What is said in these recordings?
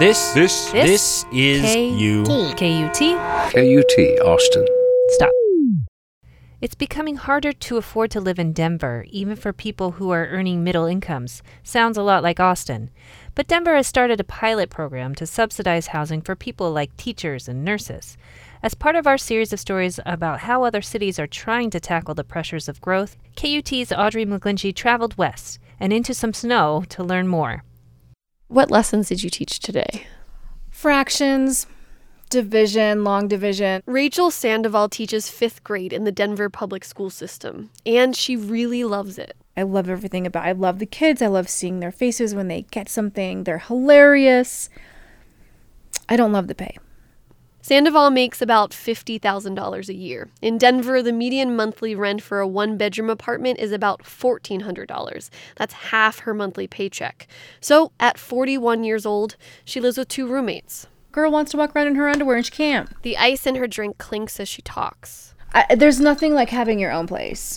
This is you. KUT. KUT, Austin. Stop. It's becoming harder to afford to live in Denver, even for people who are earning middle incomes. Sounds a lot like Austin. But Denver has started a pilot program to subsidize housing for people like teachers and nurses. As part of our series of stories about how other cities are trying to tackle the pressures of growth, KUT's Audrey McGlinchey traveled west and into some snow to learn more. What lessons did you teach today? Fractions, division, long division. Rachel Sandoval teaches 5th grade in the Denver public school system, and she really loves it. I love everything about it. I love the kids. I love seeing their faces when they get something. They're hilarious. I don't love the pay. Sandoval makes about $50,000 a year. In Denver, the median monthly rent for a one-bedroom apartment is about $1,400. That's half her monthly paycheck. So, at 41 years old, she lives with 2 roommates. Girl wants to walk around in her underwear and she can't. The ice in her drink clinks as she talks. There's nothing like having your own place.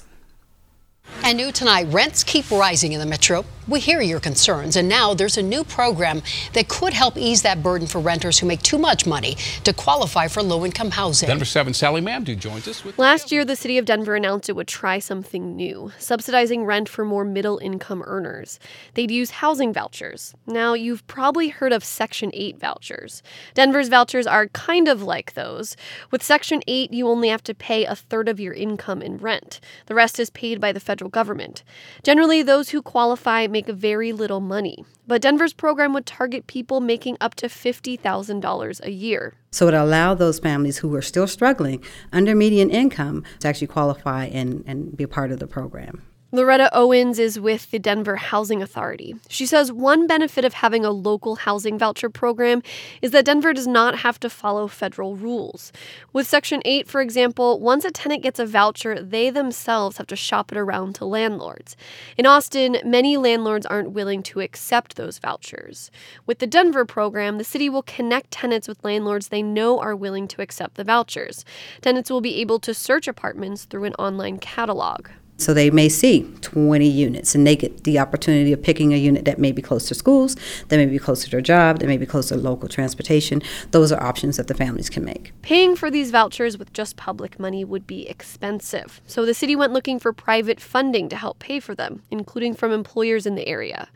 And new tonight, rents keep rising in the metro. We hear your concerns, and now there's a new program that could help ease that burden for renters who make too much money to qualify for low-income housing. Denver 7 Sally Mamdouh joins us with... Last year, the city of Denver announced it would try something new, subsidizing rent for more middle-income earners. They'd use housing vouchers. Now, you've probably heard of Section 8 vouchers. Denver's vouchers are kind of like those. With Section 8, you only have to pay a third of your income in rent. The rest is paid by the federal government. Generally, those who qualify make very little money. But Denver's program would target people making up to $50,000 a year. So it allowed those families who are still struggling under median income to actually qualify and be a part of the program. Loretta Owens is with the Denver Housing Authority. She says one benefit of having a local housing voucher program is that Denver does not have to follow federal rules. With Section 8, for example, once a tenant gets a voucher, they themselves have to shop it around to landlords. In Austin, many landlords aren't willing to accept those vouchers. With the Denver program, the city will connect tenants with landlords they know are willing to accept the vouchers. Tenants will be able to search apartments through an online catalog. So they may see 20 units, and they get the opportunity of picking a unit that may be close to schools, that may be close to their job, that may be close to local transportation. Those are options that the families can make. Paying for these vouchers with just public money would be expensive. So the city went looking for private funding to help pay for them, including from employers in the area.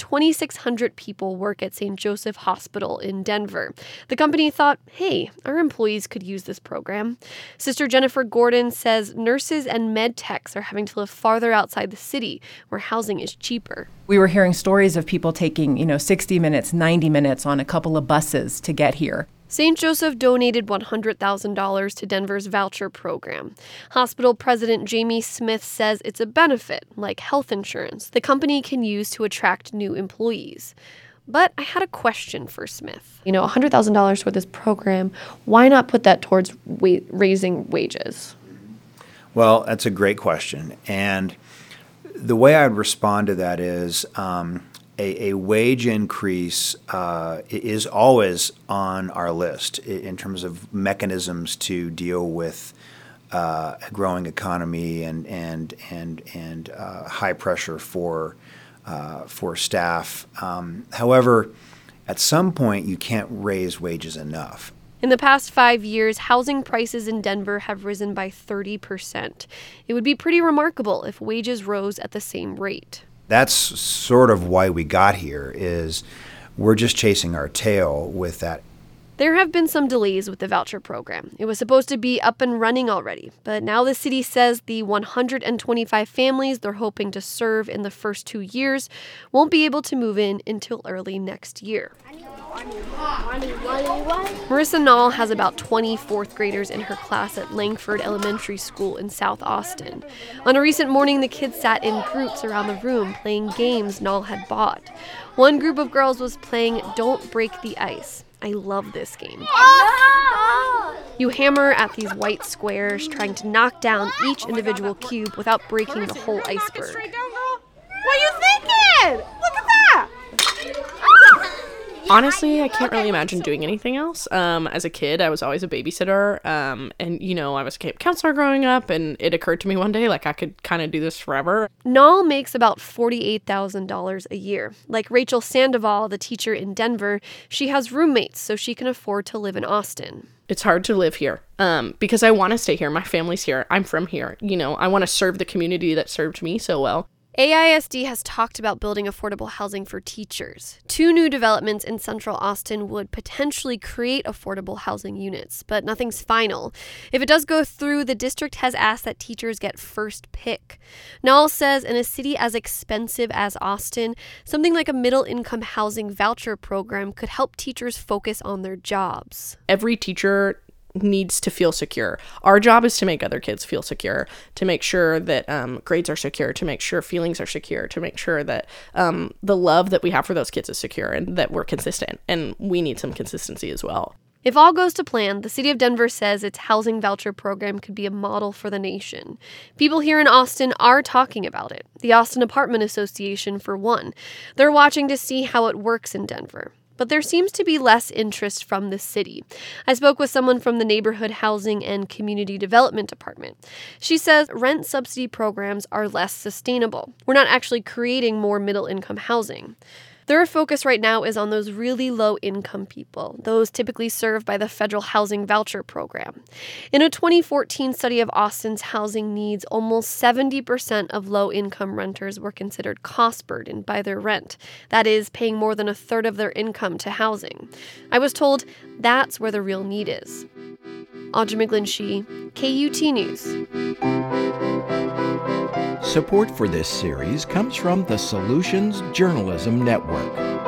2,600 people work at St. Joseph Hospital in Denver. The company thought, hey, our employees could use this program. Sister Jennifer Gordon says nurses and med techs are having to live farther outside the city where housing is cheaper. We were hearing stories of people taking, 60 minutes, 90 minutes on a couple of buses to get here. St. Joseph donated $100,000 to Denver's voucher program. Hospital President Jamie Smith says it's a benefit, like health insurance, the company can use to attract new employees. But I had a question for Smith. $100,000 for this program, why not put that towards raising wages? Well, that's a great question. And the way I'd respond to that is a wage increase is always on our list in terms of mechanisms to deal with a growing economy and high pressure for staff. However, at some point, you can't raise wages enough. In the past 5 years, housing prices in Denver have risen by 30%. It would be pretty remarkable if wages rose at the same rate. That's sort of why we got here, is we're just chasing our tail with that. There have been some delays with the voucher program. It was supposed to be up and running already, but now the city says the 125 families they're hoping to serve in the first 2 years won't be able to move in until early next year. Marissa Nall has about 20 fourth graders in her class at Langford Elementary School in South Austin. On a recent morning, the kids sat in groups around the room playing games Nall had bought. One group of girls was playing Don't Break the Ice. I love this game. You hammer at these white squares, trying to knock down each individual cube without breaking the whole iceberg. What are you thinking? Look at that! Honestly, I can't really imagine doing anything else. As a kid, I was always a babysitter, and, I was a camp counselor growing up, and it occurred to me one day, I could kind of do this forever. Nall makes about $48,000 a year. Like Rachel Sandoval, the teacher in Denver, she has roommates, so she can afford to live in Austin. It's hard to live here because I want to stay here. My family's here. I'm from here. I want to serve the community that served me so well. AISD has talked about building affordable housing for teachers. 2 new developments in central Austin would potentially create affordable housing units, but nothing's final. If it does go through, the district has asked that teachers get first pick. Nall says in a city as expensive as Austin, something like a middle-income housing voucher program could help teachers focus on their jobs. Every teacher needs to feel secure. Our job is to make other kids feel secure, to make sure that grades are secure, to make sure feelings are secure, to make sure that the love that we have for those kids is secure and that we're consistent. And we need some consistency as well. If all goes to plan, the city of Denver says its housing voucher program could be a model for the nation. People here in Austin are talking about it. The Austin Apartment Association, for one. They're watching to see how it works in Denver. But there seems to be less interest from the city. I spoke with someone from the Neighborhood Housing and Community Development Department. She says rent subsidy programs are less sustainable. We're not actually creating more middle-income housing. Their focus right now is on those really low-income people, those typically served by the federal housing voucher program. In a 2014 study of Austin's housing needs, almost 70% of low-income renters were considered cost-burdened by their rent. That is, paying more than a third of their income to housing. I was told that's where the real need is. Audra McGlinshee, KUT News. Support for this series comes from the Solutions Journalism Network.